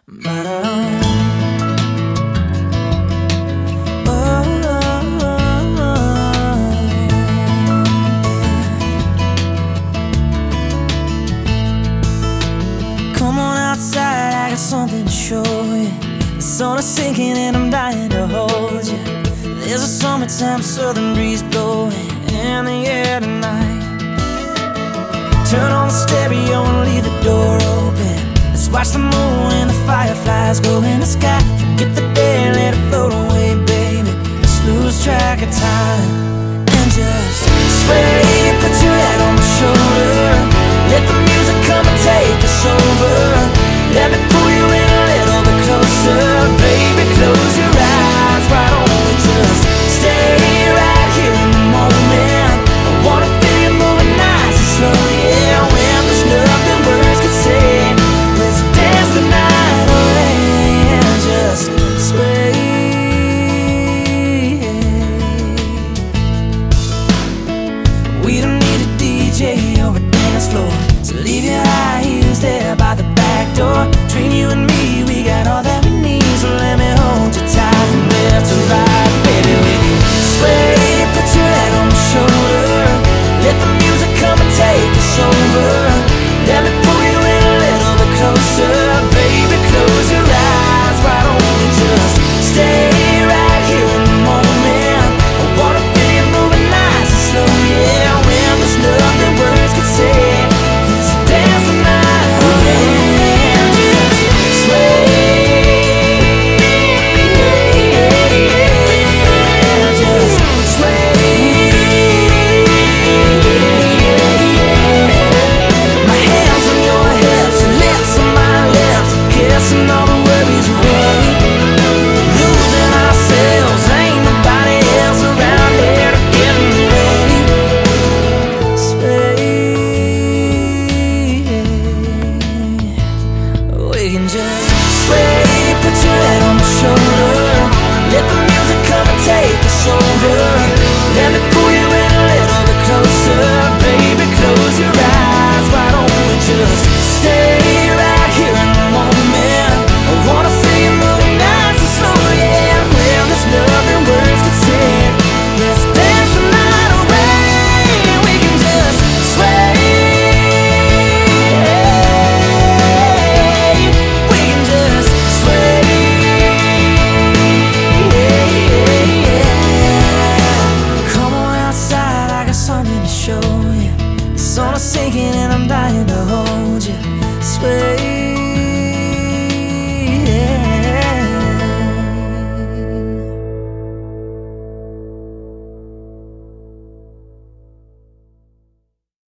Come on outside, I got something to show you. The sun is sinking and I'm dying to hold you. There's a summertime southern breeze blowing in the air tonight. Turn on the stereo and leave the door open. Let's watch the moon and the fireflies go in the sky. Forget the day, let it float away, baby. Let's lose track of time and just sway. Put your head on my shoulder. Let the music come and take us over. Let me pull you in a little bit closer, baby. Close your eyes, why don't we just stay right here in the moment? I wanna feel you moving nice and slow, yeah. When there's nothing words could say, let's dance the night away and just sway. We don't need a DJ or a dance floor, so leave your high heels there by the back door. Between you and me, we got all that we need. So let me hold you tight from left to right, baby. We can sway. Put your head on my shoulder. Let the music come and take us over. Let me pull you in a little bit closer, baby. Close your eyes, why don't we just stay right here in the moment? I wanna feel you moving nice and slow, yeah. When there's nothing words could say, let's dance the night away and just sway. Just sway. My hands on your hips, lips on my lips, kissing all the worries away. Losing ourselves, ain't nobody else around here to get in the way. Sway. We can just sway. Put your head on my shoulder. Let the music come and take us over. Let me